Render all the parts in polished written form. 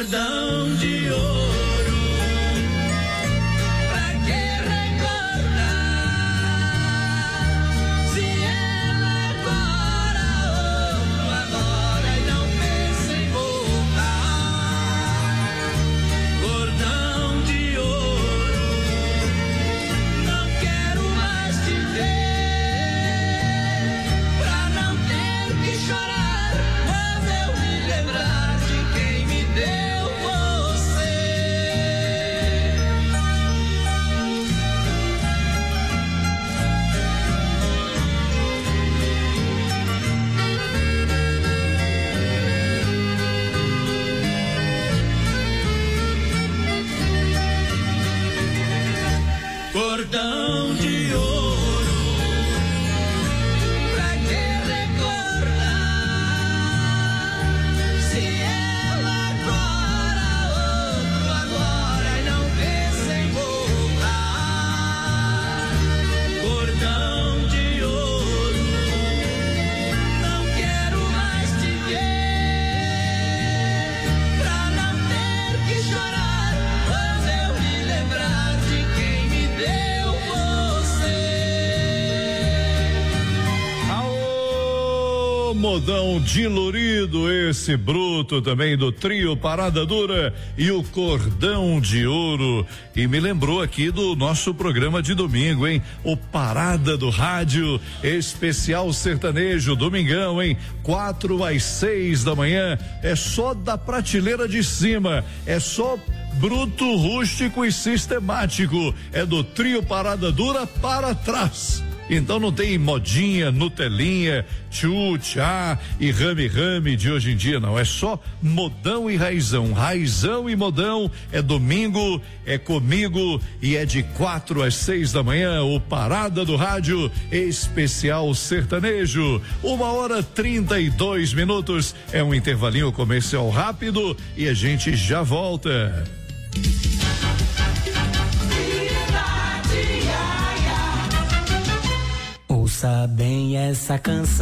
cordão de ouro. Cordão de ouro, pra que recordar? Se ela agora outro agora e não pensa em voltar. Cordão de ouro, não quero mais te ver, pra não ter que chorar quando eu me lembrar de quem me deu. Modão dilurido, esse bruto também do trio Parada Dura e o Cordão de Ouro. E me lembrou aqui do nosso programa de domingo, hein? O Parada do Rádio, especial sertanejo, domingão, hein? 4 às 6 da manhã, é só da prateleira de cima, é só bruto, rústico e sistemático, é do trio Parada Dura para trás. Então não tem modinha, Nutelinha, tchu, tchá e rame-rame de hoje em dia, não. É só modão e raizão. Raizão e modão. É domingo, é comigo e é de 4 às 6 da manhã. O Parada do Rádio especial sertanejo. 1h32. É um intervalinho comercial rápido e a gente já volta. Ouça bem essa canção,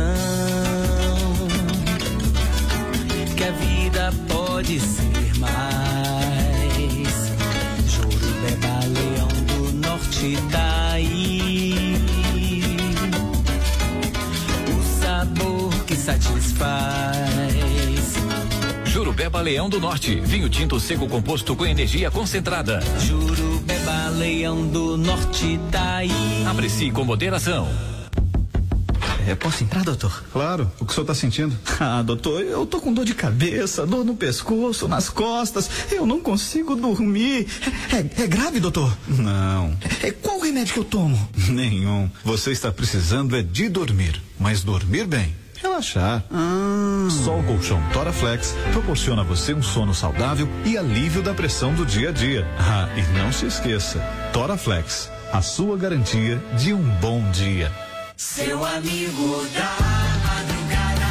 que a vida pode ser mais. Jorubeba, Leão do Norte tá aí, o sabor que satisfaz. Jorubeba, Leão do Norte, vinho tinto seco composto com energia concentrada. Jorubeba, Leão do Norte tá aí. Aprecie com moderação. Posso entrar, doutor? Claro. O que o senhor está sentindo? Ah, doutor, eu tô com dor de cabeça, dor no pescoço, nas costas. Eu não consigo dormir. É grave, doutor? Não. Qual o remédio que eu tomo? Nenhum. Você está precisando é de dormir, mas dormir bem. Relaxar. Só o colchão Toraflex proporciona a você um sono saudável e alívio da pressão do dia a dia. Ah, e não se esqueça, Toraflex, a sua garantia de um bom dia. Seu amigo da madrugada,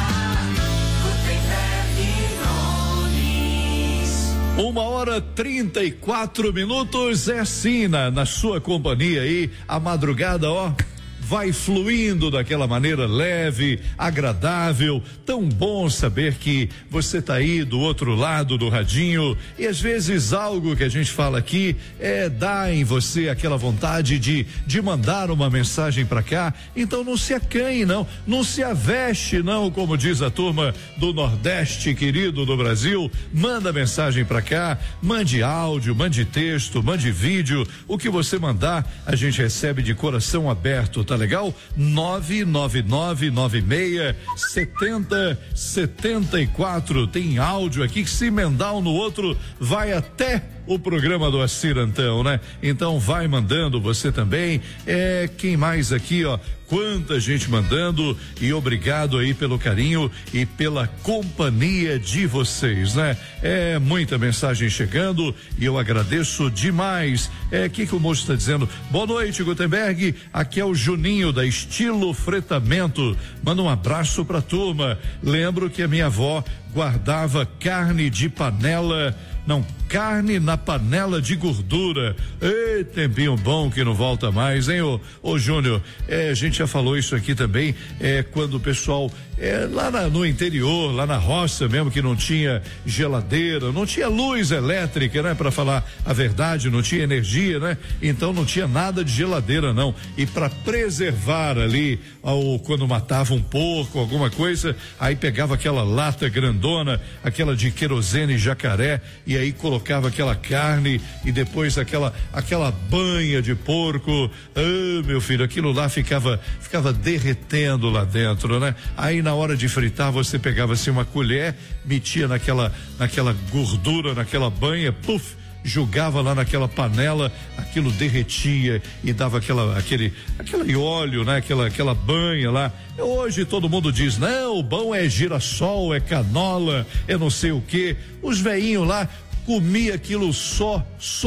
Gutenberg Nunes. 1h34. É assim na sua companhia aí, a madrugada, ó, vai fluindo daquela maneira leve, agradável, tão bom saber que você tá aí do outro lado do radinho e às vezes algo que a gente fala aqui dá em você aquela vontade de mandar uma mensagem para cá. Então não se acanhe não se aveste não, como diz a turma do Nordeste querido do Brasil. Manda mensagem para cá, mande áudio, mande texto, mande vídeo, o que você mandar a gente recebe de coração aberto, tá legal? 999967074. Tem áudio aqui que se emendar um no outro vai até o programa do Acirantão, né? Então vai mandando você também. Quem mais aqui, ó? Quanta gente mandando e obrigado aí pelo carinho e pela companhia de vocês, né? Muita mensagem chegando e eu agradeço demais. Que o moço está dizendo? Boa noite, Gutenberg. Aqui é o Juninho da Estilo Fretamento. Manda um abraço pra turma. Lembro que a minha avó guardava carne de panela, carne na panela de gordura. Ei, tempinho bom que não volta mais, hein, ô Júnior? A gente já falou isso aqui também, quando o pessoal lá no interior, lá na roça mesmo, que não tinha geladeira, não tinha luz elétrica, né? Para falar a verdade, não tinha energia, né? Então não tinha nada de geladeira, não. E para preservar ali, quando matava um porco, alguma coisa, aí pegava aquela lata grandona, aquela de querosene jacaré, e aí colocava aquela carne e depois aquela banha de porco. Meu filho, aquilo lá ficava derretendo lá dentro, né? Aí na hora de fritar você pegava assim uma colher, metia naquela gordura, naquela banha, puf, jogava lá naquela panela, aquilo derretia e dava aquele óleo, né? Aquela banha lá. Hoje todo mundo diz, não, o bom é girassol, é canola, é não sei o quê. Os veinhos lá comia aquilo só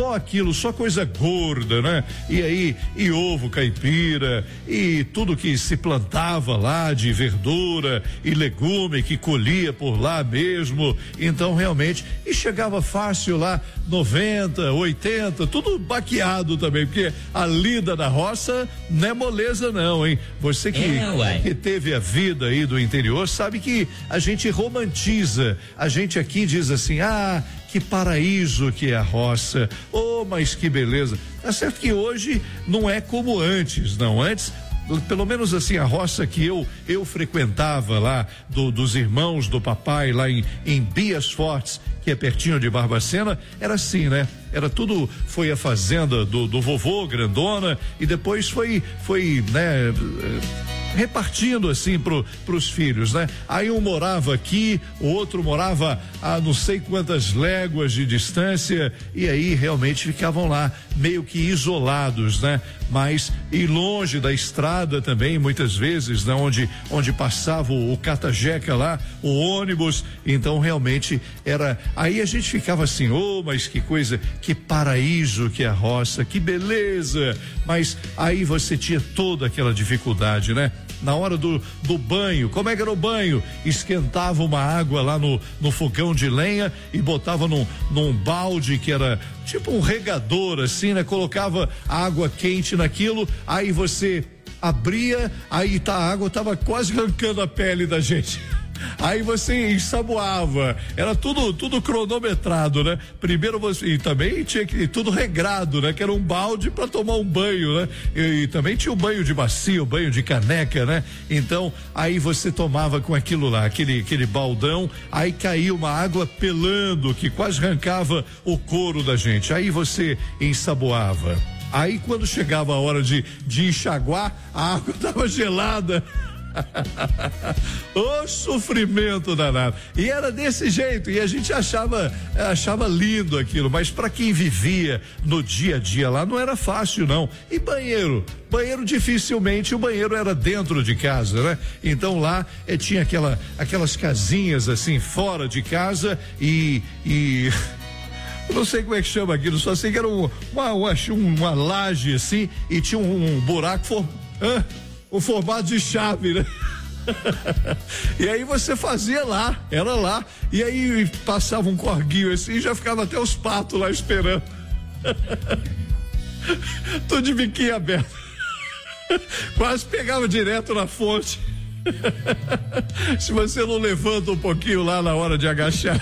coisa gorda, né? E aí, e ovo caipira, e tudo que se plantava lá de verdura e legume que colhia por lá mesmo. Então realmente, e chegava fácil lá 90, 80, tudo baqueado também, porque a lida da roça não é moleza não, hein? Você que teve a vida aí do interior sabe que a gente romantiza, a gente aqui diz assim, que paraíso que é a roça, mas que beleza. Tá certo que hoje não é como antes, não. Antes, pelo menos assim, a roça que eu frequentava lá, dos irmãos do papai lá em Bias Fortes, que é pertinho de Barbacena, era assim, né? Foi a fazenda do vovô grandona e depois foi, né? Repartindo assim pros filhos, né? Aí um morava aqui, o outro morava a não sei quantas léguas de distância e aí realmente ficavam lá meio que isolados, né? Mas e longe da estrada também, muitas vezes, né? Onde passava o catajeca lá, o ônibus, então realmente aí a gente ficava assim, mas que coisa, que paraíso que é a roça, que beleza, mas aí você tinha toda aquela dificuldade, né? Na hora do banho, como é que era o banho? Esquentava uma água lá no fogão de lenha e botava num balde que era tipo um regador assim, né? Colocava água quente naquilo, aí você abria, aí a água tava quase arrancando a pele da gente. Aí você ensaboava, era tudo cronometrado, né? Primeiro e também tinha tudo regrado, né? Que era um balde para tomar um banho, né? E também tinha o banho de bacia, o banho de caneca, né? Então, aí você tomava com aquilo lá, aquele baldão, aí caía uma água pelando que quase arrancava o couro da gente. Aí você ensaboava. Aí quando chegava a hora de enxaguar, a água tava gelada. O sofrimento danado. E era desse jeito, e a gente achava lindo aquilo, mas para quem vivia no dia a dia lá não era fácil não. E banheiro dificilmente o banheiro era dentro de casa, né? Então lá tinha aquelas casinhas assim fora de casa e eu não sei como é que chama aquilo, só sei que era uma laje assim e tinha um buraco o formato de chave, né? E aí você fazia lá, era lá, e aí passava um corguinho assim e já ficava até os patos lá esperando. Tudo de biquinho aberto. Quase pegava direto na fonte. Se você não levanta um pouquinho lá na hora de agachar.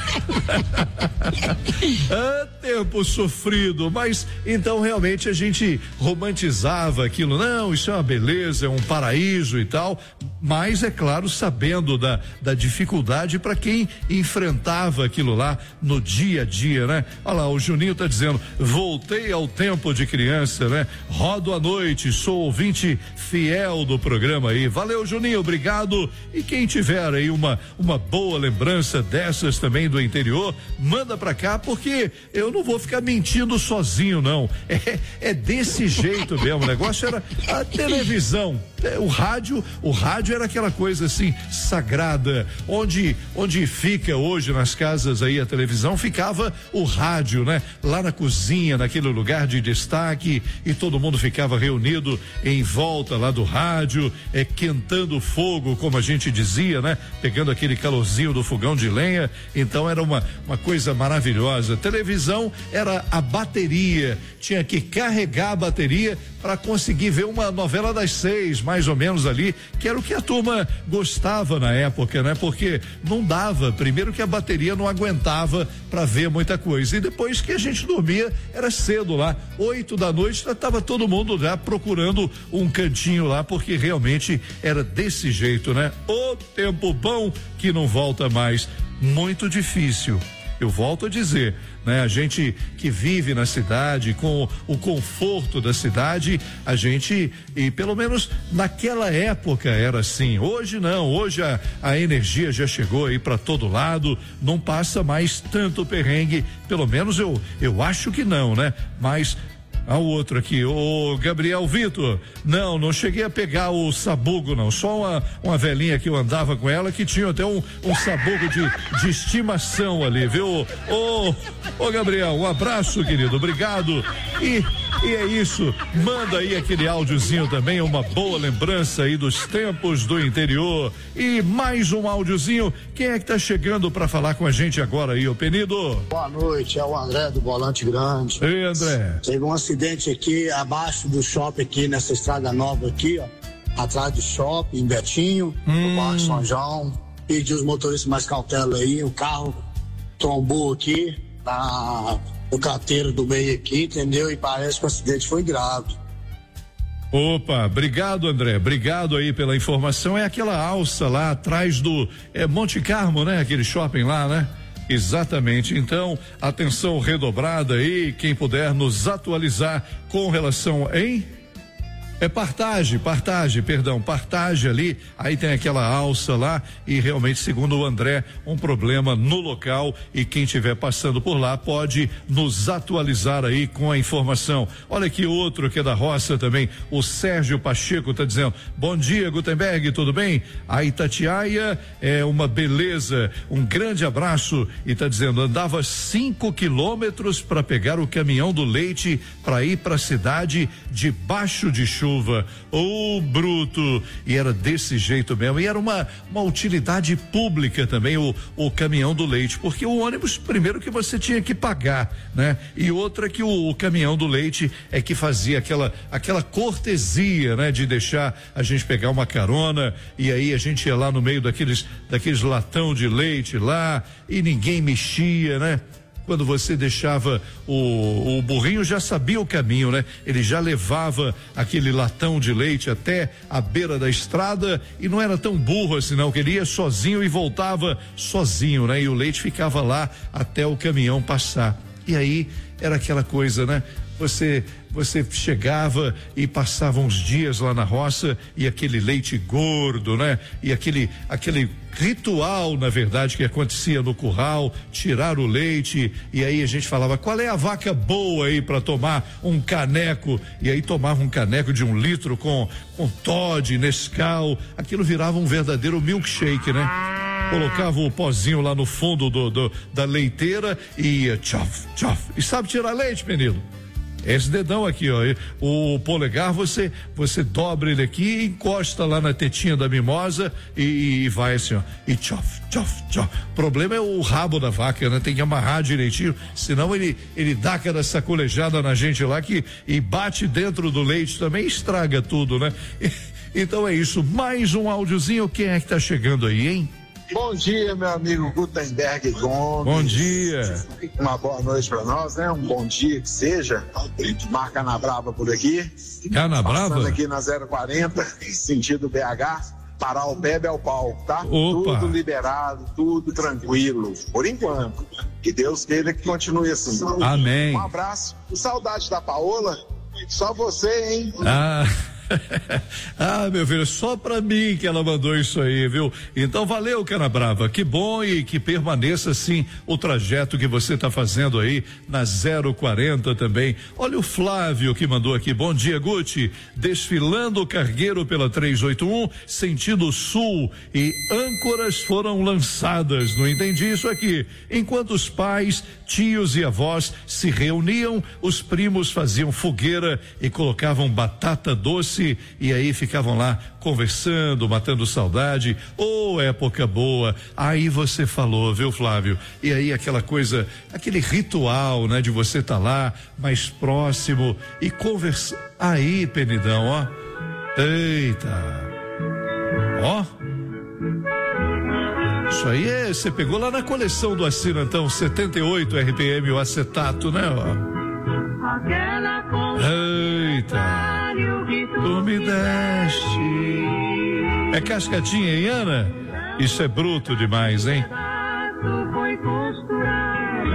Tempo sofrido, mas então realmente a gente romantizava aquilo, não, isso é uma beleza, é um paraíso e tal, mas é claro, sabendo da dificuldade para quem enfrentava aquilo lá no dia a dia, né? Olha lá, o Juninho tá dizendo, voltei ao tempo de criança, né? Rodo à noite, sou ouvinte fiel do programa aí, valeu Juninho, obrigado, e quem tiver aí uma boa lembrança dessas também do interior, manda pra cá, porque eu não vou ficar mentindo sozinho não, é desse jeito mesmo, o negócio era a televisão. o rádio era aquela coisa assim, sagrada, onde fica hoje nas casas aí a televisão, ficava o rádio, né? Lá na cozinha, naquele lugar de destaque, e todo mundo ficava reunido em volta lá do rádio, quentando fogo, como a gente dizia, né? Pegando aquele calorzinho do fogão de lenha. Então era uma coisa maravilhosa. Televisão era a bateria, tinha que carregar a bateria para conseguir ver uma novela das 6, mais ou menos ali, que era o que a turma gostava na época, né? Porque não dava, primeiro que a bateria não aguentava para ver muita coisa, e depois que a gente dormia era cedo lá, 8 da noite já estava todo mundo já procurando um cantinho lá, porque realmente era desse jeito, né? O tempo bom que não volta mais, muito difícil. Eu volto a dizer, né? A gente que vive na cidade, com o conforto da cidade, a gente, e pelo menos naquela época era assim. Hoje não, hoje a energia já chegou aí para todo lado, não passa mais tanto perrengue, pelo menos eu acho que não, né? Mas o outro aqui, o Gabriel Vitor, não cheguei a pegar o sabugo não, só uma velhinha que eu andava com ela que tinha até um sabugo de estimação ali, viu? Ô Gabriel, um abraço, querido, obrigado, e é isso, manda aí aquele áudiozinho também, uma boa lembrança aí dos tempos do interior, e mais um áudiozinho. Quem é que tá chegando para falar com a gente agora aí, ô Penido? Boa noite, é o André do Volante Grande. Ei, André. Teve um acidente aqui abaixo do shopping aqui, nessa estrada nova aqui, ó, atrás do shopping, em Betinho, no bairro São João. Pedi os motoristas mais cautela aí, o carro trombou aqui no canteiro do meio aqui, entendeu? E parece que o acidente foi grave. Opa, obrigado, André, obrigado aí pela informação. É aquela alça lá atrás do Monte Carmo, né? Aquele shopping lá, né? Exatamente, então atenção redobrada aí, quem puder nos atualizar com relação Partage ali, aí tem aquela alça lá e realmente, segundo o André, um problema no local, e quem estiver passando por lá pode nos atualizar aí com a informação. Olha aqui outro que é da roça também, o Sérgio Pacheco tá dizendo, bom dia Gutenberg, tudo bem? A Itatiaia é uma beleza, um grande abraço, e tá dizendo, andava 5 quilômetros para pegar o caminhão do leite para ir para a cidade debaixo de chuva. Bruto, e era desse jeito mesmo, e era uma utilidade pública também o caminhão do leite, porque o ônibus, primeiro que você tinha que pagar, né? E outra que o caminhão do leite é que fazia aquela cortesia, né? De deixar a gente pegar uma carona, e aí a gente ia lá no meio daqueles latão de leite lá, e ninguém mexia, né? Quando você deixava o burrinho, já sabia o caminho, né? Ele já levava aquele latão de leite até a beira da estrada, e não era tão burro assim não, que ele ia sozinho e voltava sozinho, né? E o leite ficava lá até o caminhão passar. E aí era aquela coisa, né? Você chegava e passava uns dias lá na roça, e aquele leite gordo, né? E aquele ritual, na verdade, que acontecia no curral, tirar o leite, e aí a gente falava, qual é a vaca boa aí para tomar um caneco? E aí tomava um caneco de 1 litro com Toddy, Nescau, aquilo virava um verdadeiro milkshake, né? Colocava o pozinho lá no fundo da leiteira e ia tchof, tchof. E sabe tirar leite, menino? Esse dedão aqui, ó, o polegar você dobra ele aqui, encosta lá na tetinha da mimosa e vai assim, ó, e tchof, tchof, tchof. O problema é o rabo da vaca, né? Tem que amarrar direitinho, senão ele dá aquela sacolejada na gente lá e bate dentro do leite também, estraga tudo, né? Então é isso, mais um áudiozinho, quem é que tá chegando aí, hein? Bom dia, meu amigo Gutenberg Gomes. Bom dia. Uma boa noite para nós, né? Um bom dia que seja. Mar Canabrava por aqui. Canabrava? Passando aqui na 040, sentido BH. Parar o pé, o pau, tá? Opa. Tudo liberado, tudo tranquilo. Por enquanto. Que Deus queira que continue assim. Amém. Um abraço. Saudade da Paola. Só você, hein? Ah, meu filho, só pra mim que ela mandou isso aí, viu? Então valeu, Canabrava, que bom e que permaneça assim o trajeto que você tá fazendo aí na 040 também. Olha o Flávio que mandou aqui, bom dia, Guti, desfilando o cargueiro pela 381, sentido sul, e âncoras foram lançadas, não entendi isso aqui. Enquanto os pais, tios e avós se reuniam, os primos faziam fogueira e colocavam batata doce e aí ficavam lá conversando, matando saudade. Oh, época boa. Aí você falou, viu, Flávio? E aí aquela coisa, aquele ritual, né, de você estar lá mais próximo e conversar. Aí, Penidão, ó. Eita. Ó. Isso aí você pegou lá na coleção do Assinantão 78 RPM, o acetato, né? Ó. Eita. Tu me deste. É cascatinha, hein, Ana? Isso é bruto demais, hein? Foi costurada,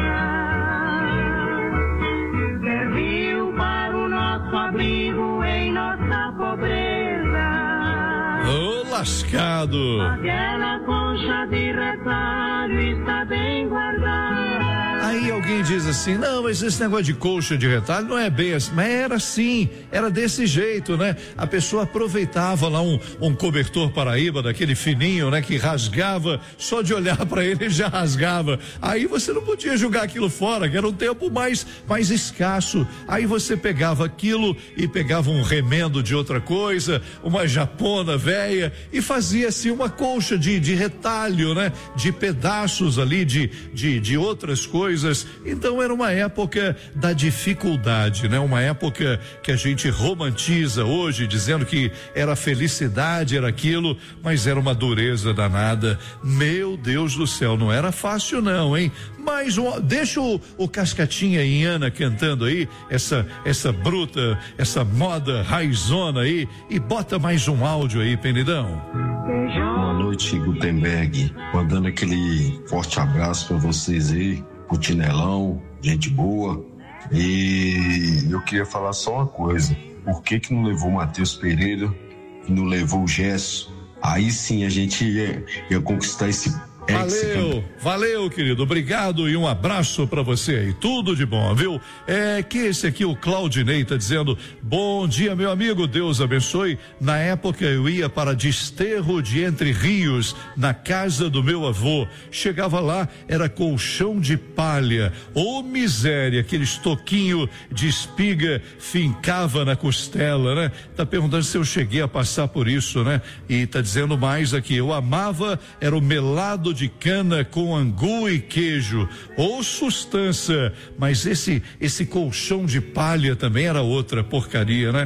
serviu para o nosso abrigo em nossa pobreza. Ô, lascado! Aquela concha de retalho está bem guardada. Aí alguém diz assim, não, mas esse negócio de colcha de retalho não é bem assim, mas era assim, era desse jeito, né? A pessoa aproveitava lá um cobertor Paraíba, daquele fininho, né? Que rasgava, só de olhar para ele já rasgava. Aí você não podia jogar aquilo fora, que era um tempo mais escasso. Aí você pegava aquilo e pegava um remendo de outra coisa, uma japona velha e fazia assim uma colcha de retalho, né? De pedaços ali, de outras coisas. Então era uma época da dificuldade, né? Uma época que a gente romantiza hoje, dizendo que era felicidade, era aquilo, mas era uma dureza danada. Meu Deus do céu, não era fácil não, hein? Mas deixa o Cascatinha e Ana cantando aí, essa bruta, essa moda raizona aí, e bota mais um áudio aí, Penidão. Boa noite, Gutenberg. Mandando aquele forte abraço para vocês aí, o Tinelão, gente boa. E eu queria falar só uma coisa: por que não levou o Matheus Pereira e não levou o Gesso? Aí sim a gente ia conquistar esse. Valeu, querido, obrigado e um abraço pra você aí, tudo de bom, viu? Que esse aqui, o Claudinei, tá dizendo, bom dia, meu amigo, Deus abençoe. Na época eu ia para Desterro de Entre Rios, na casa do meu avô, chegava lá, era colchão de palha, ô miséria, aquele estoquinho de espiga fincava na costela, né? Tá perguntando se eu cheguei a passar por isso, né? E tá dizendo mais aqui, eu amava, era o melado de cana com angu e queijo, ou sustância, mas esse colchão de palha também era outra porcaria, né?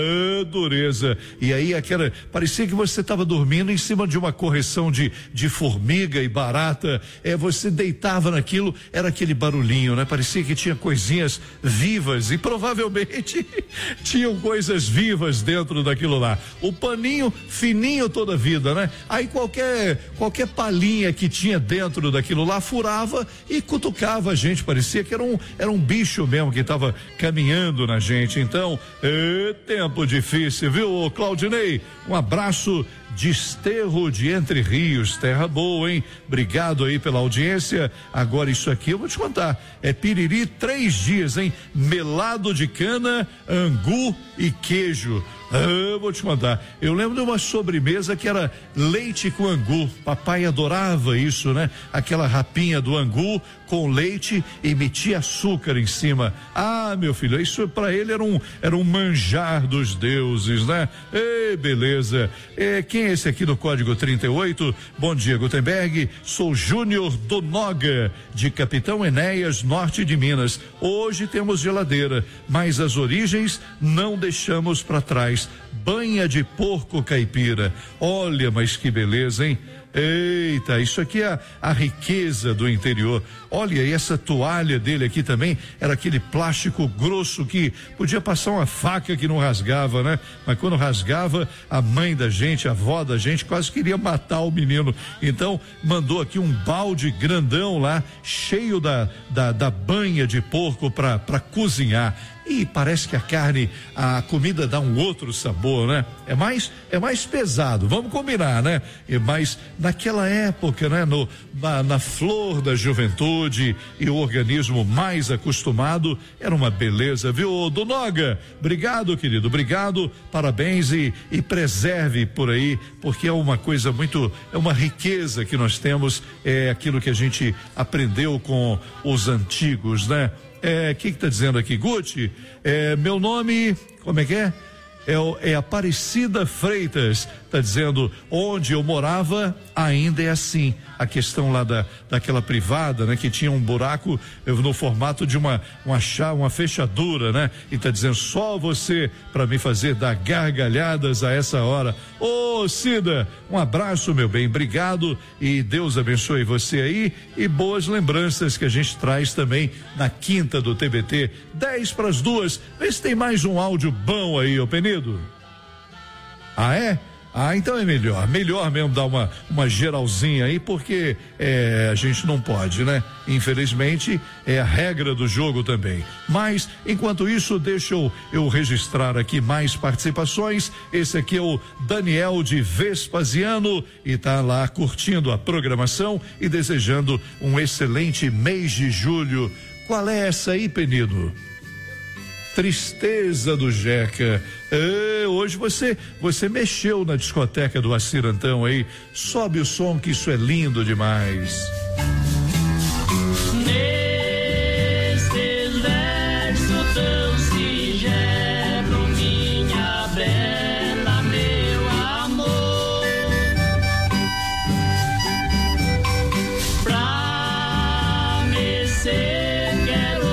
Dureza. E aí parecia que você estava dormindo em cima de uma correção de formiga e barata, você deitava naquilo, era aquele barulhinho, né? Parecia que tinha coisinhas vivas e provavelmente tinham coisas vivas dentro daquilo lá. O paninho fininho toda a vida, né? Aí qualquer palhinha que tinha dentro daquilo lá furava e cutucava a gente, parecia que era um bicho mesmo que estava caminhando na gente. Então, tempo difícil, viu, Claudinei? Um abraço. Desterro de Entre Rios, terra boa, hein? Obrigado aí pela audiência. Agora isso aqui eu vou te contar, é piriri 3 dias, hein? Melado de cana, angu e queijo. Eu vou te mandar. Eu lembro de uma sobremesa que era leite com angu. Papai adorava isso, né? Aquela rapinha do angu com leite e metia açúcar em cima. Ah, meu filho, isso para ele era um manjar dos deuses, né? Ei, beleza. Quem é esse aqui do código 38? Bom dia, Gutenberg. Sou Júnior do Noga, de Capitão Enéas, norte de Minas. Hoje temos geladeira, mas as origens não deixamos para trás. Banha de porco caipira. Olha, mas que beleza, hein? Eita, isso aqui é a riqueza do interior. Olha, e essa toalha dele aqui também era aquele plástico grosso que podia passar uma faca que não rasgava, né? Mas quando rasgava, a mãe da gente, a avó da gente quase queria matar o menino. Então, mandou aqui um balde grandão lá, cheio da banha de porco pra cozinhar. e parece que a comida dá um outro sabor, né? É mais pesado, vamos combinar, né? Mas naquela época, né? Na flor da juventude e o organismo mais acostumado, era uma beleza, viu, do Noga? Obrigado, querido, obrigado, parabéns e preserve por aí, porque é uma coisa é uma riqueza que nós temos, é aquilo que a gente aprendeu com os antigos, né? Que tá dizendo aqui, Guti? Meu nome, como é que é? É Aparecida Freitas, tá dizendo, onde eu morava ainda é assim, a questão lá daquela privada, né? Que tinha um buraco no formato de uma fechadura, né? E tá dizendo, só você para me fazer dar gargalhadas a essa hora. Ô Cida, um abraço, meu bem, obrigado e Deus abençoe você aí e boas lembranças que a gente traz também na quinta do TBT, 10:02, vê se tem mais um áudio bom aí, ô Penido. Ah, é? Então é melhor mesmo dar uma geralzinha aí, porque a gente não pode, né? Infelizmente é a regra do jogo também. Mas enquanto isso, deixa eu registrar aqui mais participações. Esse aqui é o Daniel de Vespasiano e tá lá curtindo a programação e desejando um excelente mês de julho. Qual é essa aí, Penido? Tristeza do Jeca. Hoje você mexeu na discoteca do Acirantão aí. Sobe o som que isso é lindo demais. Nesse verso tão singelo, minha bela, meu amor, pra me ser quero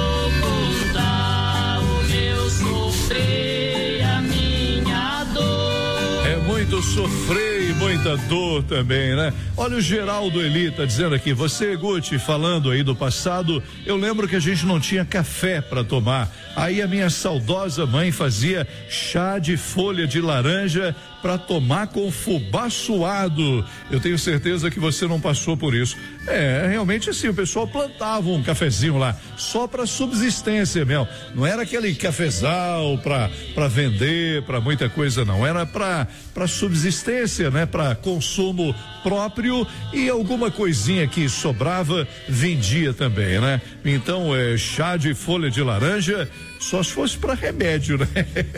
contar o meu sofrer, a minha dor. É muito sofrer e muita dor também, né? Olha o Geraldo Eli tá dizendo aqui, você, Guti, falando aí do passado, eu lembro que a gente não tinha café para tomar, aí a minha saudosa mãe fazia chá de folha de laranja para tomar com fubá suado. Eu tenho certeza que você não passou por isso. Realmente assim, o pessoal plantava um cafezinho lá, só para subsistência mesmo, não era aquele cafezal para vender, para muita coisa não, era para subsistência, né? Para consumo próprio e alguma coisinha que sobrava vendia também, né? Então chá de folha de laranja só se fosse para remédio, né?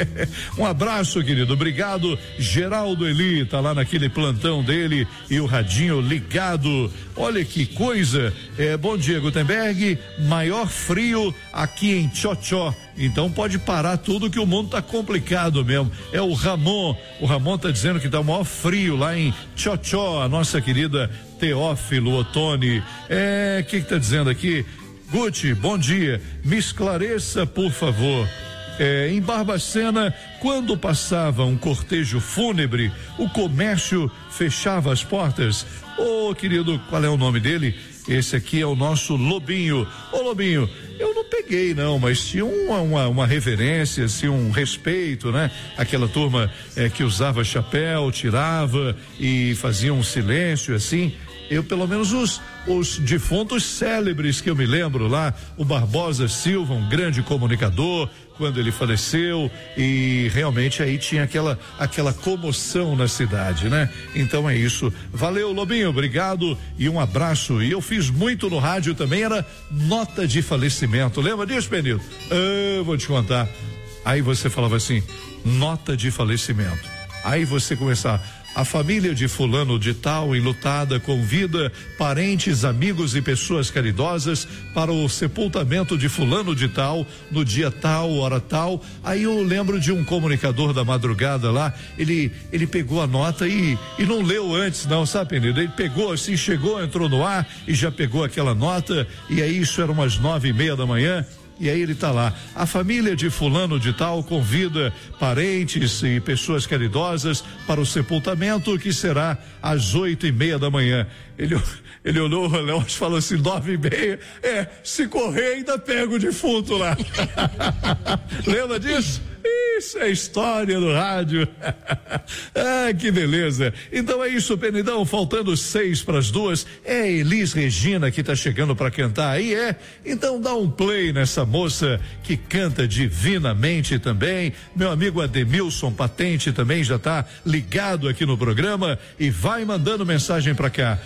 Um abraço, querido, obrigado. Geraldo Eli tá lá naquele plantão dele e o radinho ligado. Olha que coisa. Bom dia, Gutenberg. Maior frio aqui em Tchotchó. Então pode parar tudo que o mundo tá complicado mesmo. É o Ramon. O Ramon tá dizendo que tá o maior frio lá em Tchotchó. A nossa querida Teófilo Ottoni. Que tá dizendo aqui? Guti, bom dia. Me esclareça, por favor. Em Barbacena, quando passava um cortejo fúnebre, o comércio fechava as portas. Querido, qual é o nome dele? Esse aqui é o nosso Lobinho. Lobinho, eu não peguei não, mas tinha uma reverência, assim, um respeito, né? Aquela turma que usava chapéu, tirava e fazia um silêncio, assim. Eu, pelo menos os defuntos célebres que eu me lembro lá, o Barbosa Silva, um grande comunicador, quando ele faleceu, e realmente aí tinha aquela comoção na cidade, né? Então é isso. Valeu, Lobinho, obrigado e um abraço. E eu fiz muito no rádio também, era nota de falecimento. Lembra disso, Penildo? Vou te contar. Aí você falava assim, nota de falecimento. Aí você começava, a família de fulano de tal, enlutada, convida parentes, amigos e pessoas caridosas para o sepultamento de fulano de tal, no dia tal, hora tal. Aí eu lembro de um comunicador da madrugada lá, ele pegou a nota e não leu antes não, sabe, Penildo? Ele pegou assim, chegou, entrou no ar e já pegou aquela nota, e aí isso era umas 9:30 da manhã. E aí ele tá lá, a família de fulano de tal convida parentes e pessoas caridosas para o sepultamento que será às 8:30 da manhã. Ele olhou o relógio e falou assim, 9:30, se correr ainda pega o defunto lá. Lembra disso? Isso é história do rádio. Ah, que beleza. Então é isso, Penidão, faltando 6:02. É Elis Regina que tá chegando para cantar aí, é? Então dá um play nessa moça que canta divinamente também. Meu amigo Ademilson Patente também já tá ligado aqui no programa e vai mandando mensagem para cá.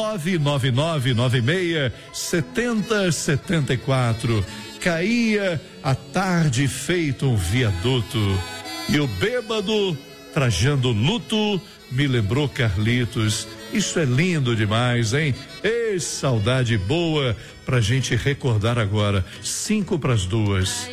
999967074. Caía a tarde feito um viaduto e o bêbado trajando luto me lembrou Carlitos. Isso é lindo demais, hein? Ei, saudade boa pra gente recordar agora. 1:55.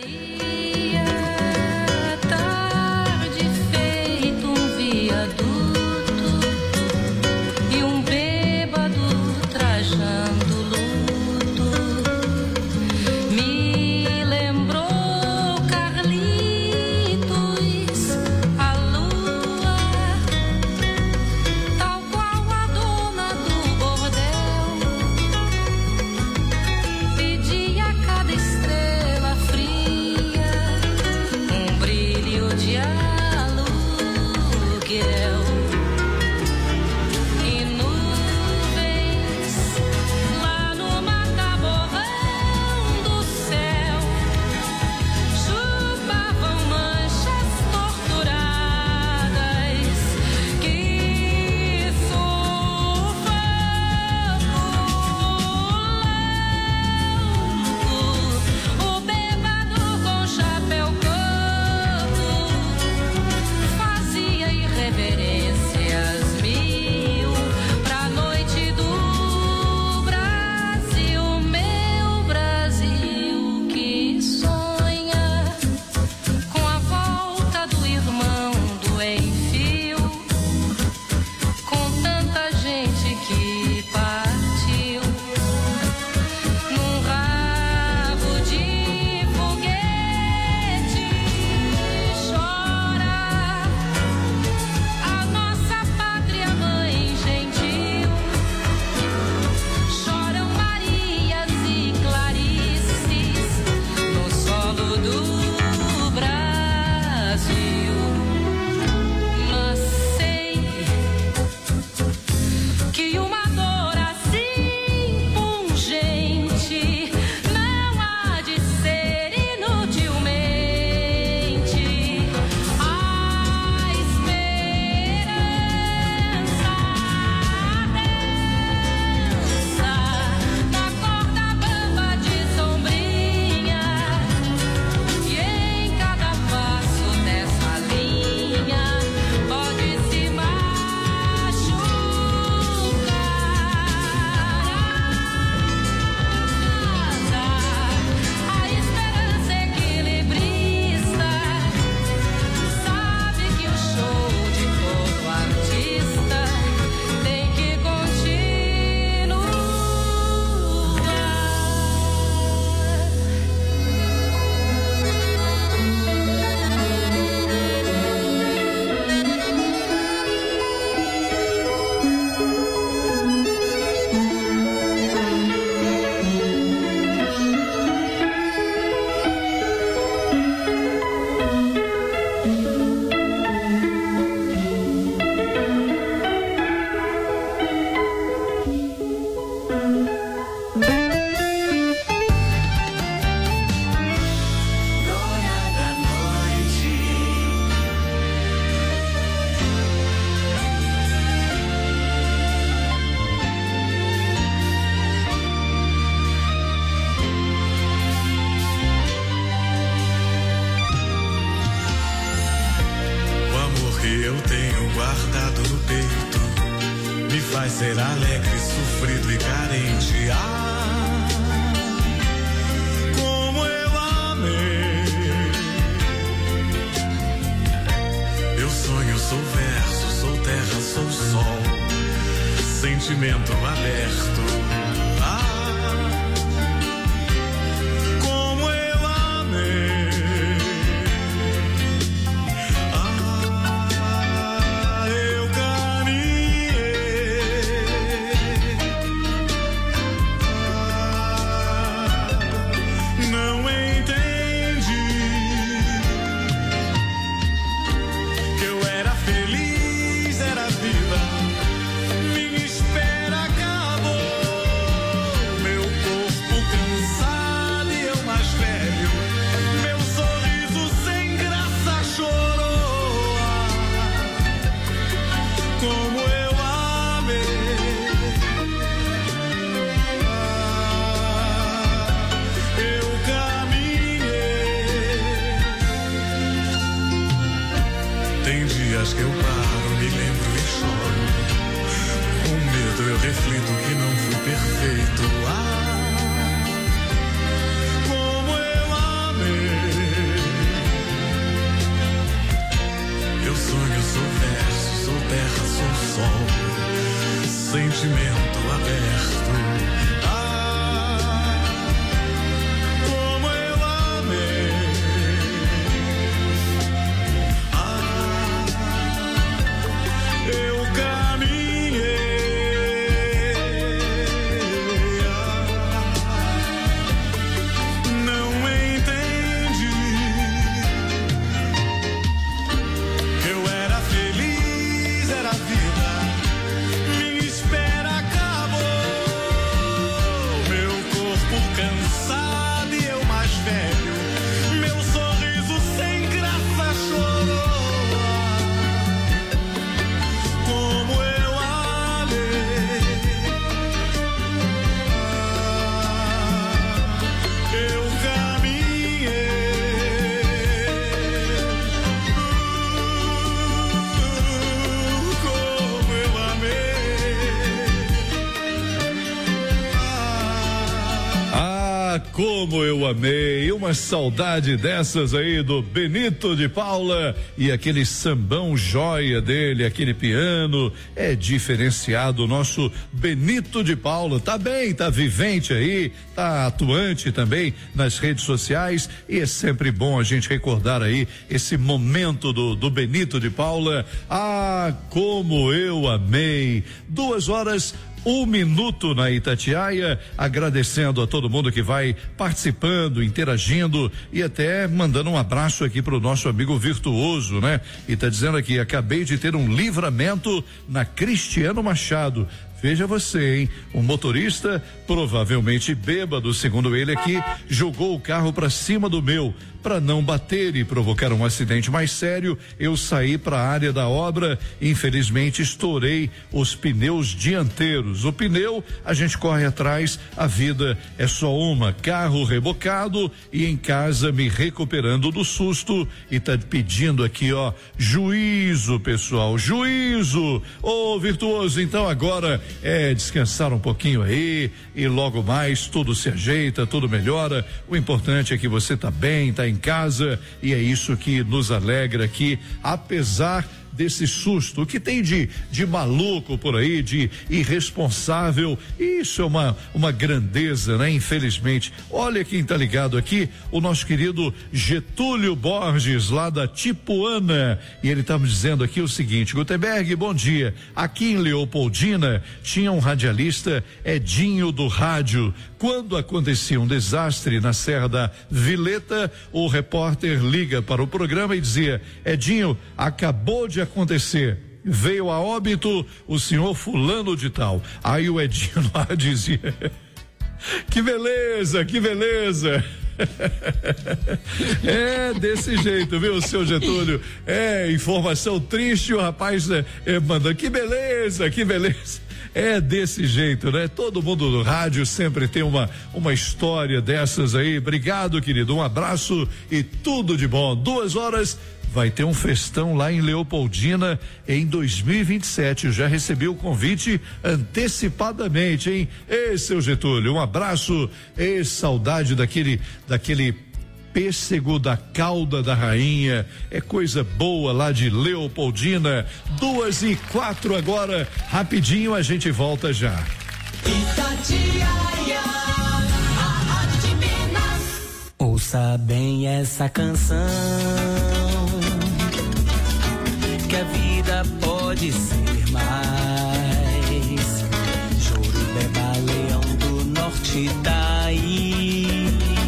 Ser alegre, sofrido e carente. Ah, como eu amei. Eu sonho, sou verso, sou terra, sou sol, sentimento aberto. Ah, como eu amei. horas que eu paro, me lembro e choro. Com medo eu reflito que não fui perfeito. Como eu amei. Eu sonho, sou verso, sou terra, sou sol. Sentimento aberto. Como eu amei. Eu caminhei. Não entendi. Eu era feliz, era vida. Minha espera acabou. Meu corpo cansado e eu mais velho. Meu sorriso sem graça chorou. Como eu amei. Eu caminhei. Como eu amei. Ah, como eu amei, uma saudade dessas aí do Benito de Paula e aquele sambão joia dele, aquele piano, é diferenciado. O nosso Benito de Paula tá bem, tá vivente aí, tá atuante também nas redes sociais e é sempre bom a gente recordar aí esse momento do Benito de Paula. Ah, como eu amei. 2h01 na Itatiaia, agradecendo a todo mundo que vai participando, interagindo e até mandando um abraço aqui pro nosso amigo Virtuoso, né? E tá dizendo aqui, acabei de ter um livramento na Cristiano Machado. Veja você, hein? Um motorista, provavelmente bêbado, segundo ele aqui, jogou o carro para cima do meu. Para não bater e provocar um acidente mais sério, eu saí para a área da obra. Infelizmente, estourei os pneus dianteiros. O pneu, a gente corre atrás, a vida é só uma. Carro rebocado e em casa me recuperando do susto. E tá pedindo aqui, ó, juízo, pessoal, juízo. Ô, Virtuoso, então agora é descansar um pouquinho aí e logo mais tudo se ajeita, tudo melhora. O importante é que você tá bem, tá em casa e é isso que nos alegra aqui, apesar desse susto. O que tem de maluco por aí, de irresponsável, isso é uma grandeza, né? Infelizmente. Olha quem tá ligado aqui, o nosso querido Getúlio Borges, lá da Tipuana, e ele tá me dizendo aqui o seguinte: Gutenberg, bom dia. Aqui em Leopoldina tinha um radialista, Edinho do rádio. Quando acontecia um desastre na Serra da Vileta, o repórter liga para o programa e dizia: Edinho, acabou de acontecer, veio a óbito o senhor fulano de tal. Aí o Edinho lá dizia: que beleza, que beleza. É desse jeito, viu, seu Getúlio? É informação triste, o rapaz manda: que beleza, que beleza. É desse jeito, né? Todo mundo do rádio sempre tem uma história dessas aí. Obrigado, querido. Um abraço e tudo de bom. 2h. Vai ter um festão lá em Leopoldina em 2027. Eu já recebi o convite antecipadamente, hein? Ei, seu Getúlio, um abraço e saudade daquele pêssego da cauda da rainha. É coisa boa lá de Leopoldina. 2h04 agora. Rapidinho a gente volta já. Itatiaia, a rádio de Minas. Ouça bem essa canção, que a vida pode ser mais. Jorubeba, Leão do Norte tá aí,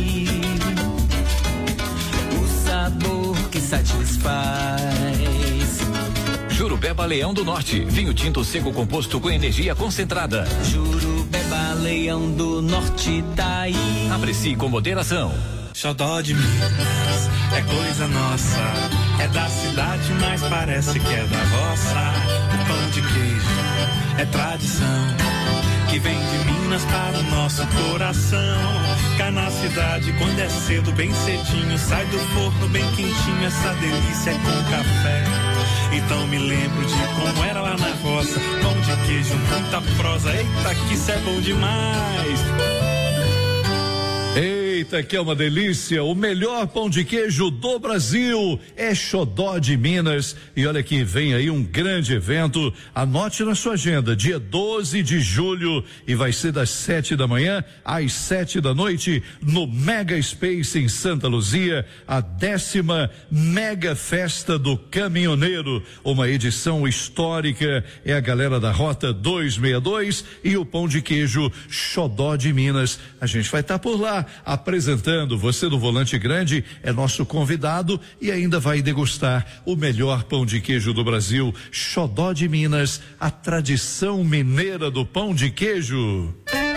o sabor que satisfaz. Jurubeba Leão do Norte, vinho tinto seco composto com energia concentrada. Jurubeba Leão do Norte tá aí. Aprecie com moderação. Xodó de Minas, é coisa nossa, é da cidade, mas parece que é da roça. O pão de queijo é tradição, que vem de Minas para o nosso coração. Cá na cidade, quando é cedo, bem cedinho, sai do forno bem quentinho, essa delícia é com café. Então me lembro de como era lá na roça. Pão de queijo, muita prosa. Eita, que isso é bom demais. Eita, que é uma delícia, o melhor pão de queijo do Brasil é Xodó de Minas. E olha que vem aí um grande evento, anote na sua agenda, dia 12 de julho, e vai ser das 7 da manhã às 7 da noite no Mega Space em Santa Luzia, a 10ª Mega Festa do Caminhoneiro, uma edição histórica. É a galera da Rota 262 e o pão de queijo Xodó de Minas. A gente vai estar por lá apresentando. Você do Volante Grande é nosso convidado e ainda vai degustar o melhor pão de queijo do Brasil, Xodó de Minas, a tradição mineira do pão de queijo.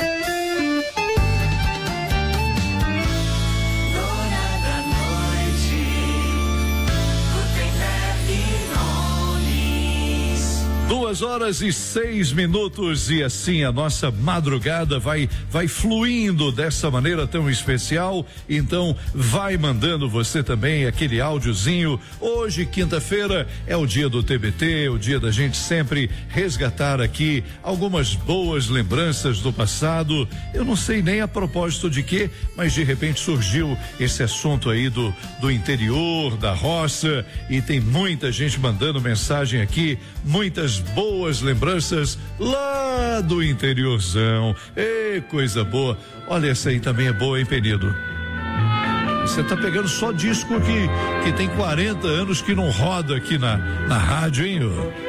Horas e 6 minutos e assim a nossa madrugada vai fluindo dessa maneira tão especial. Então vai mandando você também aquele áudiozinho. Hoje, quinta-feira, é o dia do TBT, o dia da gente sempre resgatar aqui algumas boas lembranças do passado. Eu não sei nem a propósito de quê, mas de repente surgiu esse assunto aí do interior, da roça, e tem muita gente mandando mensagem aqui, muitas boas lembranças lá do interiorzão. Ei, coisa boa. Olha, essa aí também é boa, hein, Penido? Você tá pegando só disco que tem 40 anos que não roda aqui na rádio, hein?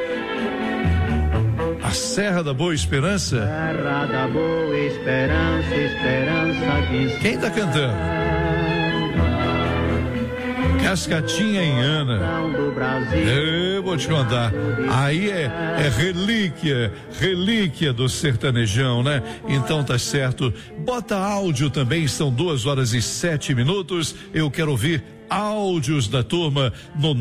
A Serra da Boa Esperança. Serra da Boa Esperança, esperança que... Quem tá cantando? Cascatinha em Ana. Eu vou te contar. Aí é relíquia do sertanejão, né? Então tá certo. Bota áudio também, são 2 horas e 7 minutos. Eu quero ouvir áudios da turma no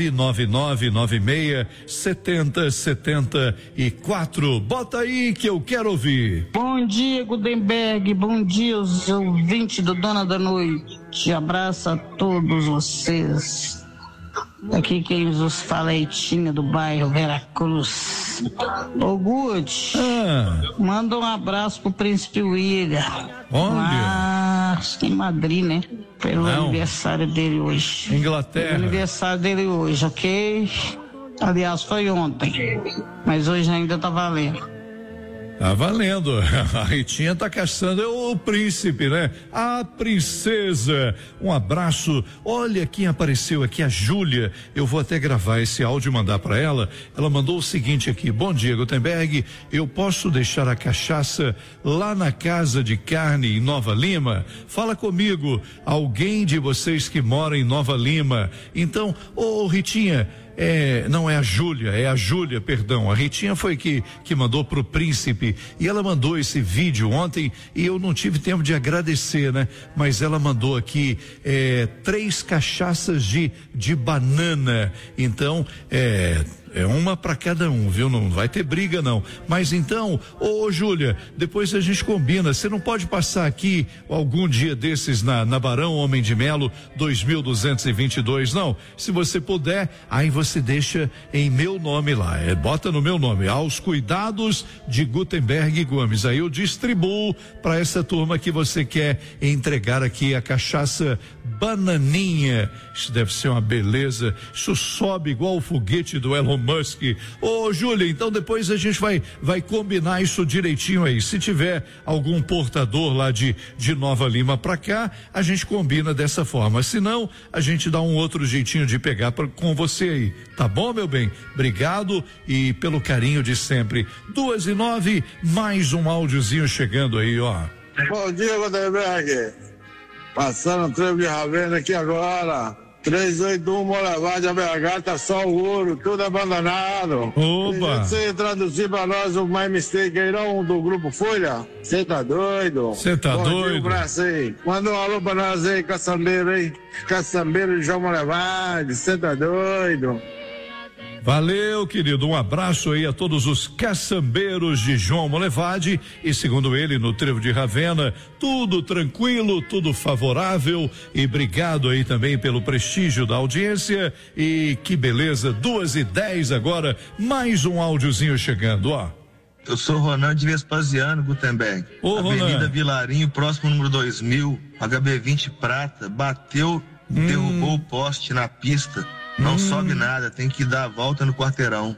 999967074. Bota aí que eu quero ouvir. Bom dia, Gutenberg. Bom dia, os ouvintes do Dona da Noite. Abraço a todos vocês. Aqui quem vos fala é Itinha do bairro Veracruz. Ô Gude, manda um abraço pro Príncipe William. Acho que em Madrid, né? Pelo aniversário dele hoje. Inglaterra. Pelo aniversário dele hoje, ok? Aliás, foi ontem, mas hoje ainda tá valendo. Tá valendo. A Ritinha tá caçando o príncipe, né? A princesa. Um abraço. Olha quem apareceu aqui, a Júlia. Eu vou até gravar esse áudio e mandar para ela. Ela mandou o seguinte aqui: bom dia, Gutenberg. Eu posso deixar a cachaça lá na casa de carne em Nova Lima? Fala comigo, alguém de vocês que mora em Nova Lima. Então, ô Ritinha, não é a Júlia, perdão. A Ritinha foi que mandou pro príncipe e ela mandou esse vídeo ontem e eu não tive tempo de agradecer, né? Mas ela mandou aqui 3 cachaças de banana. Então, é uma para cada um, viu? Não vai ter briga não. Mas então, ô Júlia, depois a gente combina. Você não pode passar aqui algum dia desses na Barão Homem de Melo 2222, não. Se você puder, aí você deixa em meu nome lá. Bota no meu nome, aos cuidados de Gutenberg Gomes. Aí eu distribuo para essa turma que você quer entregar aqui a cachaça bananinha. Isso deve ser uma beleza. Isso sobe igual o foguete do Elon Musk. Ô Júlia, então depois a gente vai combinar isso direitinho aí. Se tiver algum portador lá de Nova Lima pra cá, a gente combina dessa forma. Se não, a gente dá um outro jeitinho de pegar com você aí. Tá bom, meu bem? Obrigado e pelo carinho de sempre. 2:09, mais um áudiozinho chegando aí, ó. Bom dia, Gutenberg. Passando o trevo de Ravena aqui agora. 381 Molevade, a BH, tá só o ouro, tudo abandonado. Opa! Você traduzir pra nós o My Mistake aí, não, do Grupo Folha? Você tá doido? Você tá doido? Um braço aí. Manda um alô pra nós aí, caçambeiro aí. Caçambeiro de João Molevade, você tá doido? Valeu, querido, um abraço aí a todos os caçambeiros de João Molevade e, segundo ele, no Trevo de Ravena, tudo tranquilo, tudo favorável, e obrigado aí também pelo prestígio da audiência. E que beleza, 2h10 agora, mais um áudiozinho chegando, ó. Eu sou Ronan de Vespasiano, Gutenberg. Ô, Avenida Ronan. Vilarinho, próximo número 2000, HB20 prata, bateu, derrubou o poste na pista. Não sobe nada, tem que dar a volta no quarteirão.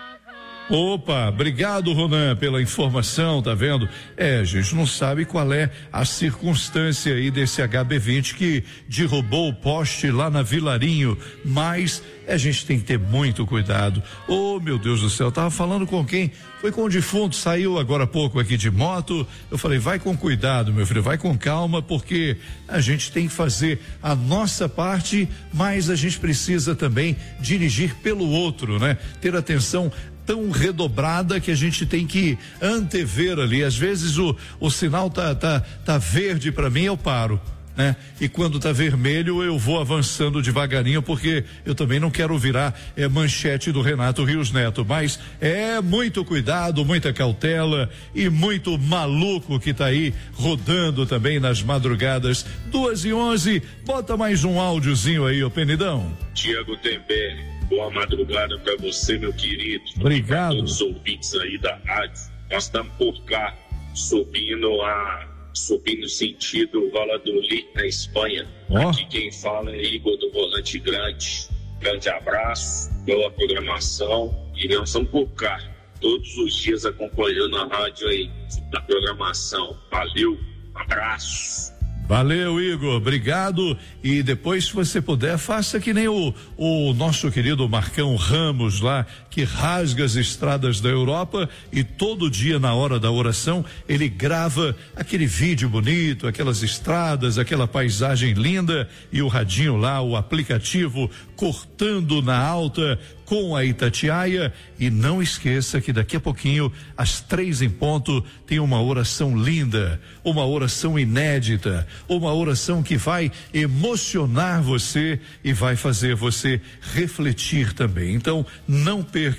Opa, obrigado, Ronan, pela informação, tá vendo? A gente não sabe qual é a circunstância aí desse HB20 que derrubou o poste lá na Vilarinho, mas a gente tem que ter muito cuidado. Oh, meu Deus do céu, eu tava falando com quem? Foi com o defunto, saiu agora há pouco aqui de moto. Eu falei, vai com cuidado, meu filho, vai com calma, porque a gente tem que fazer a nossa parte, mas a gente precisa também dirigir pelo outro, né? Ter atenção tão redobrada que a gente tem que antever ali. Às vezes o sinal tá verde para mim, eu paro, né? E quando tá vermelho eu vou avançando devagarinho, porque eu também não quero virar manchete do Renato Rios Neto, mas muito cuidado, muita cautela e muito maluco que tá aí rodando também nas madrugadas. 2h11, bota mais um áudiozinho aí, ô Penidão. Tiago Tember, boa madrugada pra você, meu querido. Obrigado. Pra todos os ouvintes aí da rádio. Nós estamos por cá, subindo sentido Valladolid, na Espanha. Aqui quem fala é Igor do Volante Grande. Grande abraço, boa programação. E nós estamos por cá, todos os dias acompanhando a rádio aí, da programação. Valeu, abraço. Valeu, Igor, obrigado. E depois, se você puder, faça que nem o nosso querido Marcão Ramos lá, que rasga as estradas da Europa e todo dia na hora da oração ele grava aquele vídeo bonito, aquelas estradas, aquela paisagem linda, e o radinho lá, o aplicativo cortando na alta com a Itatiaia. E não esqueça que daqui a pouquinho, às 3 em ponto, tem uma oração linda, uma oração inédita, uma oração que vai emocionar você e vai fazer você refletir também. Então, não perca.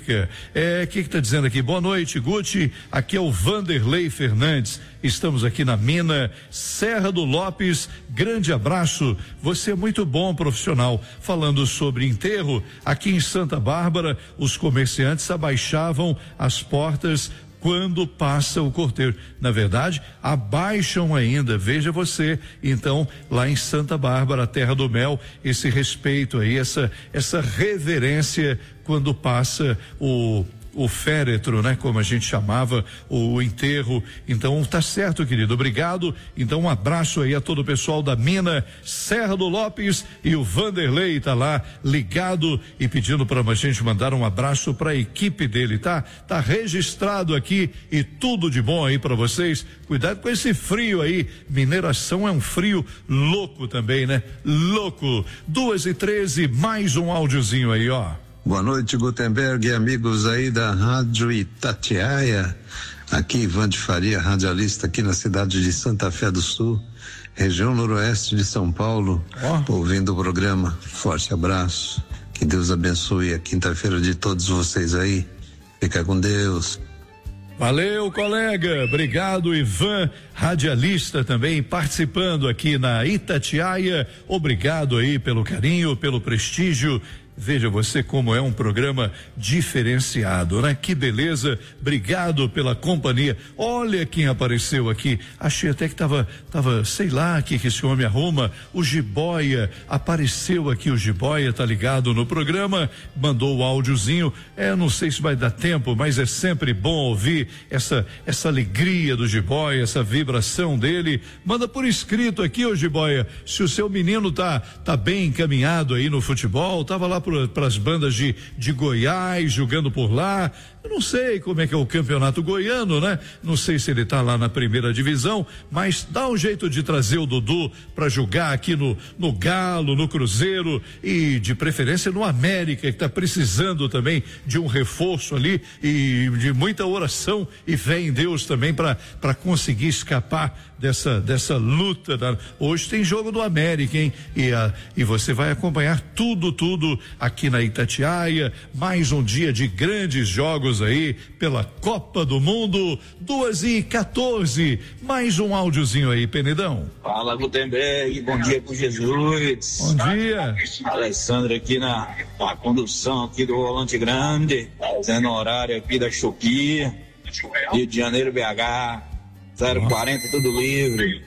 Que tá dizendo aqui? Boa noite, Guti. Aqui é o Vanderlei Fernandes. Estamos aqui na mina Serra do Lopes. Grande abraço. Você é muito bom profissional. Falando sobre enterro, aqui em Santa Bárbara, os comerciantes abaixavam as portas quando passa o cortejo. Na verdade, abaixam ainda, veja você. Então, lá em Santa Bárbara, terra do mel, esse respeito aí, essa reverência quando passa o féretro, né? Como a gente chamava, o enterro. Então, tá certo, querido, obrigado. Então, um abraço aí a todo o pessoal da mina Serra do Lopes, e o Vanderlei tá lá ligado e pedindo para a gente mandar um abraço para a equipe dele, tá registrado aqui, e tudo de bom aí para vocês. Cuidado com esse frio aí, mineração é um frio louco também, né? Louco. 2h13, mais um áudiozinho aí, ó. Boa noite, Gutenberg e amigos aí da Rádio Itatiaia. Aqui Ivan de Faria, radialista aqui na cidade de Santa Fé do Sul, região noroeste de São Paulo, ouvindo o programa. Forte abraço, que Deus abençoe a quinta-feira de todos vocês aí. Fica com Deus. Valeu, colega, obrigado, Ivan, radialista também participando aqui na Itatiaia. Obrigado aí pelo carinho, pelo prestígio. Veja você como é um programa diferenciado, né? Que beleza, obrigado pela companhia. Olha quem apareceu aqui, achei até que tava, sei lá, que esse homem arruma. O Jiboia, apareceu aqui o Jiboia, tá ligado no programa, mandou o áudiozinho. Não sei se vai dar tempo, mas é sempre bom ouvir essa alegria do Jiboia, essa vibração dele. Manda por escrito aqui, ô Jiboia, se o seu menino tá bem encaminhado aí no futebol, tava lá para as bandas de Goiás, jogando por lá. Eu não sei como é que é o campeonato goiano, né? Não sei se ele tá lá na primeira divisão, mas dá um jeito de trazer o Dudu para jogar aqui no Galo, no Cruzeiro e de preferência no América, que tá precisando também de um reforço ali e de muita oração e fé em Deus também para conseguir escapar dessa luta. Hoje tem jogo do América, hein? E você vai acompanhar tudo aqui na Itatiaia, mais um dia de grandes jogos aí pela Copa do Mundo, 2h14, mais um áudiozinho aí, Penedão. Fala, Gutenberg, bom dia com Jesus. Bom dia. Alessandro aqui na condução aqui do Volante Grande, fazendo horário aqui da Choquia, Rio de Janeiro, BH, 040, tudo livre.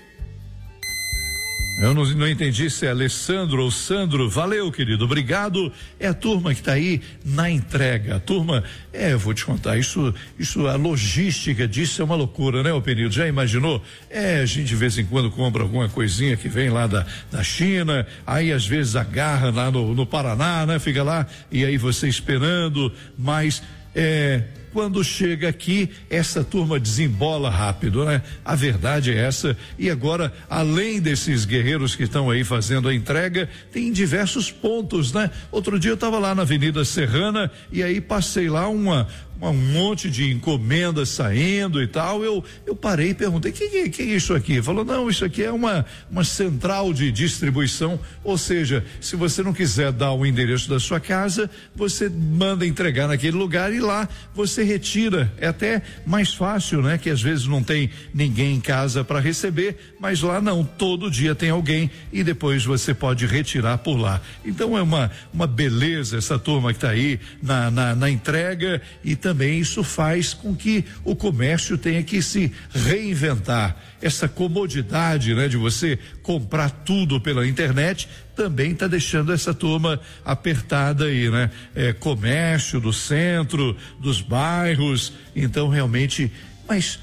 Eu não entendi se é Alessandro ou Sandro. Valeu, querido, obrigado. É a turma que está aí na entrega. A turma, eu vou te contar, isso, a logística disso é uma loucura, né, ô Penildo? Já imaginou? A gente de vez em quando compra alguma coisinha que vem lá da China, aí às vezes agarra lá no Paraná, né? Fica lá e aí você esperando, mas quando chega aqui, essa turma desembola rápido, né? A verdade é essa. E agora, além desses guerreiros que estão aí fazendo a entrega, tem diversos pontos, né? Outro dia eu estava lá na Avenida Serrana e aí passei lá um monte de encomendas saindo e tal. Eu parei e perguntei: que é isso aqui? Falou: não, isso aqui é uma central de distribuição, ou seja, se você não quiser dar o endereço da sua casa, você manda entregar naquele lugar e lá você retira. É até mais fácil, né? Que às vezes não tem ninguém em casa para receber, mas lá não, todo dia tem alguém e depois você pode retirar por lá. Então é uma beleza essa turma que está aí na entrega, e também isso faz com que o comércio tenha que se reinventar. Essa comodidade, né, de você comprar tudo pela internet também está deixando essa turma apertada aí, né? Comércio do centro, dos bairros, então realmente, mas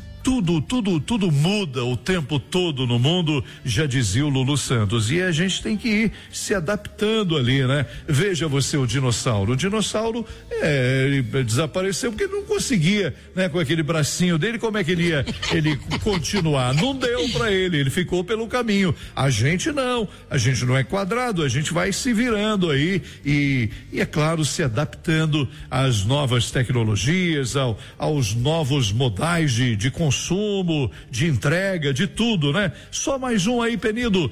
tudo muda o tempo todo no mundo, já dizia o Lulu Santos, e a gente tem que ir se adaptando ali, né? Veja você o dinossauro ele desapareceu porque não conseguia, né? Com aquele bracinho dele, como é que ele ia continuar? Não deu para ele ficou pelo caminho. A gente não é quadrado, a gente vai se virando aí e é claro, se adaptando às novas tecnologias, aos novos modais de consumo, de entrega, de tudo, né? Só mais um aí, Penido,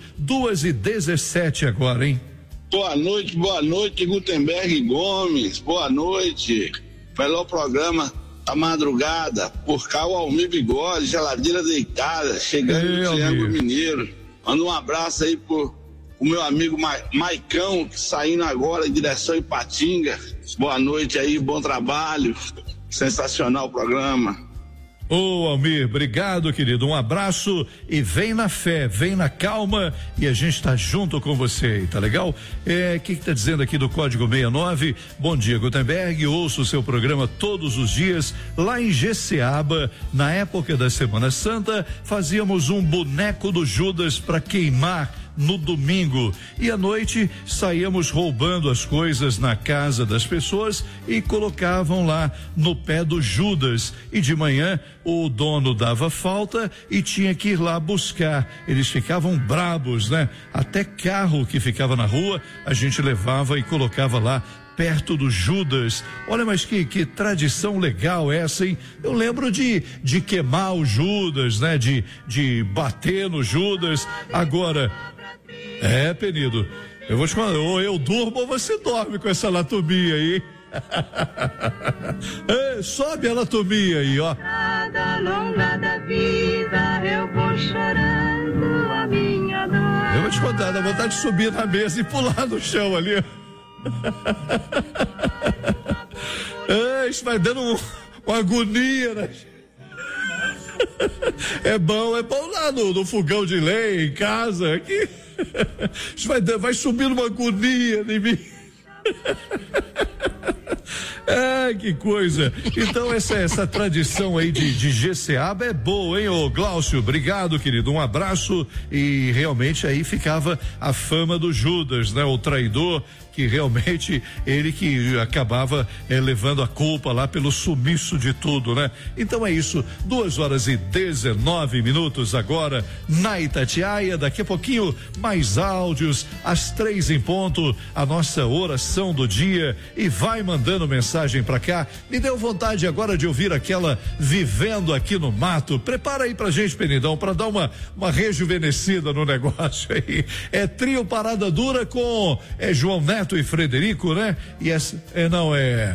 2h17 agora, hein? Boa noite, Gutenberg Gomes, boa noite. Melhor programa da madrugada, por cá o Almir Bigode, geladeira deitada, chegando no Triângulo Mineiro. Manda um abraço aí pro meu amigo Maicão, que saindo agora em direção a Ipatinga. Boa noite aí, bom trabalho, sensacional o programa. Ô Almir, obrigado, querido, um abraço e vem na fé, vem na calma e a gente tá junto com você aí, tá legal? Que tá dizendo aqui do código 69? Bom dia, Gutenberg, ouço o seu programa todos os dias lá em Jeceaba. Na época da Semana Santa fazíamos um boneco do Judas para queimar no domingo e à noite saíamos roubando as coisas na casa das pessoas e colocavam lá no pé do Judas, e de manhã o dono dava falta e tinha que ir lá buscar. Eles ficavam brabos, né? Até carro que ficava na rua a gente levava e colocava lá perto do Judas. Olha, mas que tradição legal essa, hein? Eu lembro de queimar o Judas, né? De bater no Judas. Agora, Penido, eu vou te falar, ou eu durmo ou você dorme com essa anatomia aí. Sobe a anatomia aí, ó. Longa da vida, eu vou chorando a minha dor. Eu vou te contar, dá vontade de subir na mesa e pular no chão ali. Isso vai dando uma agonia, né? É bom lá no fogão de lenha, em casa, aqui. Isso vai subindo uma agonia em mim. Que coisa. Então essa tradição aí de GCaba é boa, hein, ô Glaucio? Obrigado, querido. Um abraço. E realmente aí ficava a fama do Judas, né? O traidor, que realmente ele que acabava levando a culpa lá pelo sumiço de tudo, né? Então é isso, 2:19 agora na Itatiaia. Daqui a pouquinho mais áudios, às 3 em ponto, a nossa oração do dia, e vai mandando mensagem pra cá. Me deu vontade agora de ouvir aquela Vivendo Aqui no Mato. Prepara aí pra gente, Penidão, pra dar uma rejuvenescida no negócio aí. É trio Parada Dura com João Neto e Frederico, né? E essa não é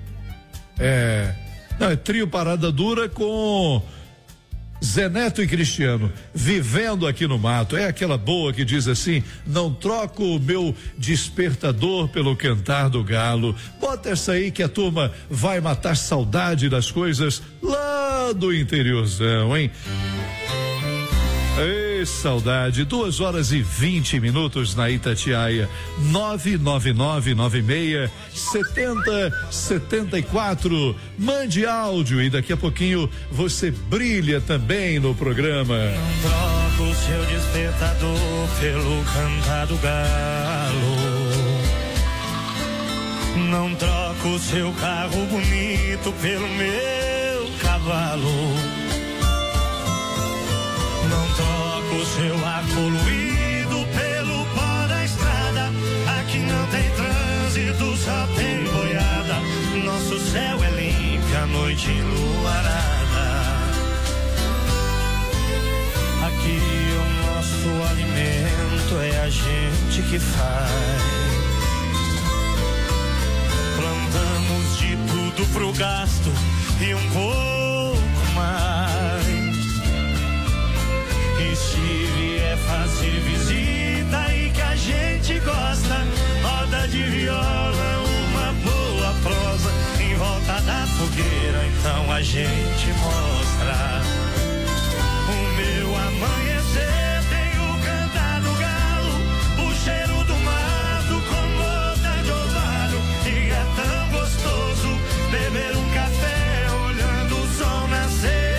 trio Parada Dura com Zé Neto e Cristiano, Vivendo Aqui no Mato. É aquela boa que diz assim: não troco o meu despertador pelo cantar do galo. Bota essa aí que a turma vai matar saudade das coisas lá do interiorzão, hein? Ei, saudade. 2:20 na Itatiaia. 999967074. Mande áudio e daqui a pouquinho você brilha também no programa. Não troco o seu despertador pelo cantar do galo. Não troco o seu carro bonito pelo meu cavalo. Não troco o seu ar poluído pelo pó da estrada. Aqui não tem trânsito, só tem boiada. Nosso céu é limpo, a noite enluarada. Aqui o nosso alimento é a gente que faz. Plantamos de tudo pro gasto e um pouco mais. E se vier fazer visita e que a gente gosta, roda de viola, uma boa prosa em volta da fogueira, então a gente mostra. O meu amanhecer tem o cantar do galo, o cheiro do mato com gota de orvalho, e é tão gostoso beber um café olhando o sol nascer.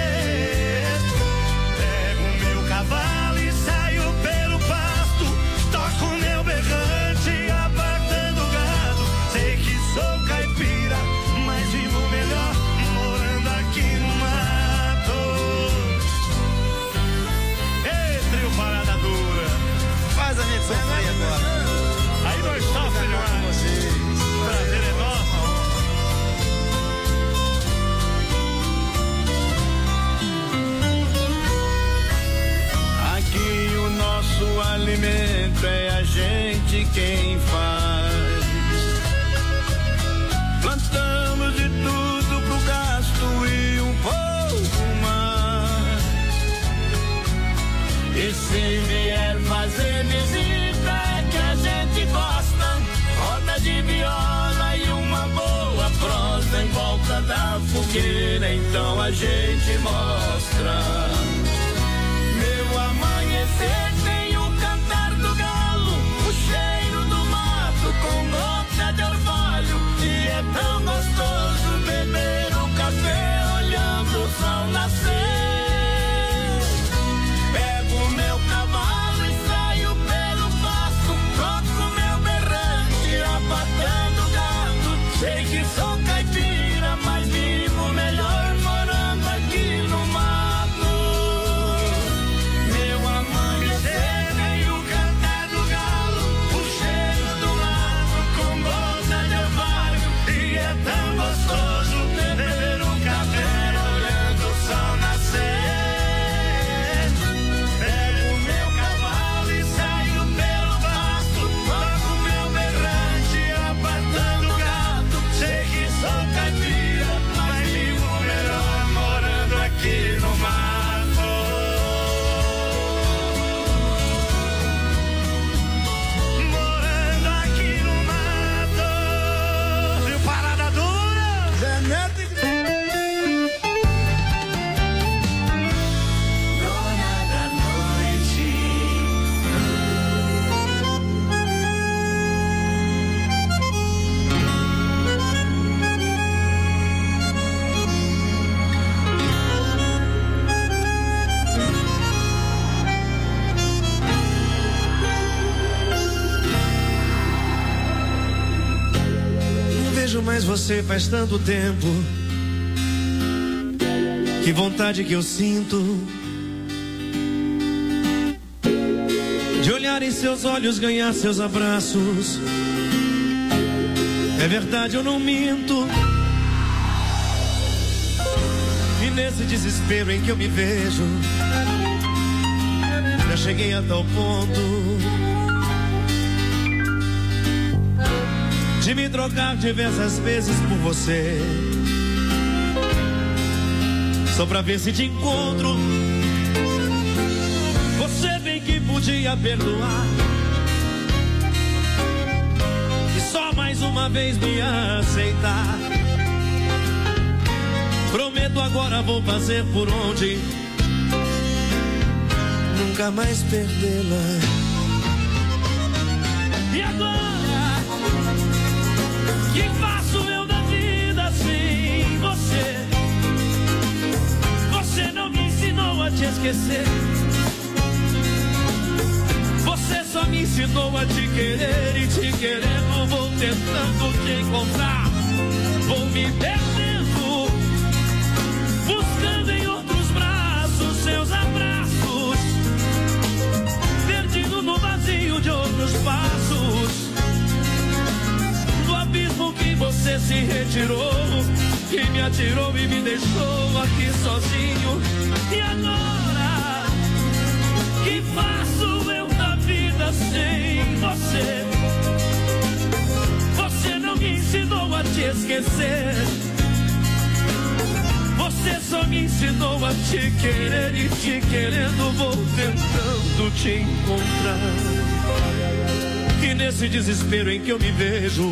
Cavalo e saio pelo pasto, toco meu berrante, apartando gado. Sei que sou caipira, mas vivo melhor morando aqui no mato. Ei, trio Parada Dura, faz a gente sofrer agora. Aí nós sofremos demais. Prazer é nosso. Nosso alimento é a gente quem faz. Plantamos de tudo pro gasto e um pouco mais. E se vier fazer visita é que a gente gosta. Roda de viola e uma boa prosa em volta da fogueira, então a gente mostra. Meu amanhecer tem o cantar do galo, o cheiro do mato com gota de orvalho, e é tão gostoso beber um café olhando o sol nascer. Pego o meu cavalo e saio pelo pasto, toco meu berrante, abatendo gado. Sei que sou caipira, mas vivo melhor morando aqui no mato. vejo mais você faz tanto tempo. Que vontade que eu sinto de olhar em seus olhos, ganhar seus abraços. É verdade, eu não minto. E nesse desespero em que eu me vejo, já cheguei a tal ponto de me trocar diversas vezes por você, só pra ver se te encontro. Você bem que podia perdoar e só mais uma vez me aceitar. Prometo agora vou fazer por onde nunca mais perdê-la. E agora, que faço eu da vida sem você? Você não me ensinou a te esquecer. Você só me ensinou a te querer, e te querendo vou tentando te encontrar. Vou me perdendo, buscando em outros braços seus abraços, perdido no vazio de outros passos, do abismo que você se retirou e me atirou e me deixou aqui sozinho. E agora, que faço eu da vida sem você? Você não me ensinou a te esquecer. Você só me ensinou a te querer, e te querendo vou tentando te encontrar. E nesse desespero em que eu me vejo,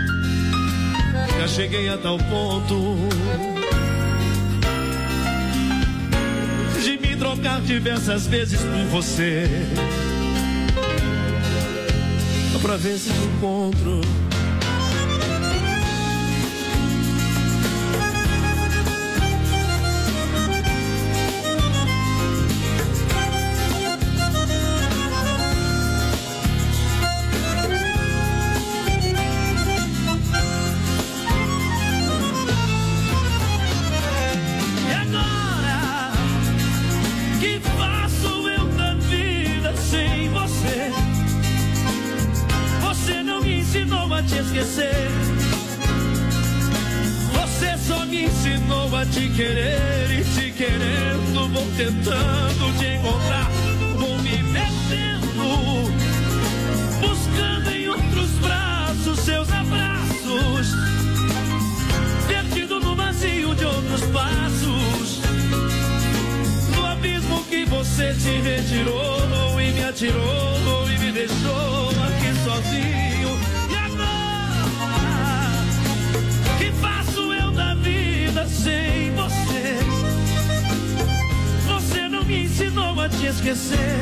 já cheguei a tal ponto de me trocar diversas vezes por você, só pra ver se eu encontro. Você só me ensinou a te querer, e te querendo vou tentando te encontrar. Vou me perdendo, buscando em outros braços seus abraços, perdido no vazio de outros passos, no abismo que você se retirou e me atirou e me deixou aqui sozinho. Que faço eu da vida sem você? Você não me ensinou a te esquecer.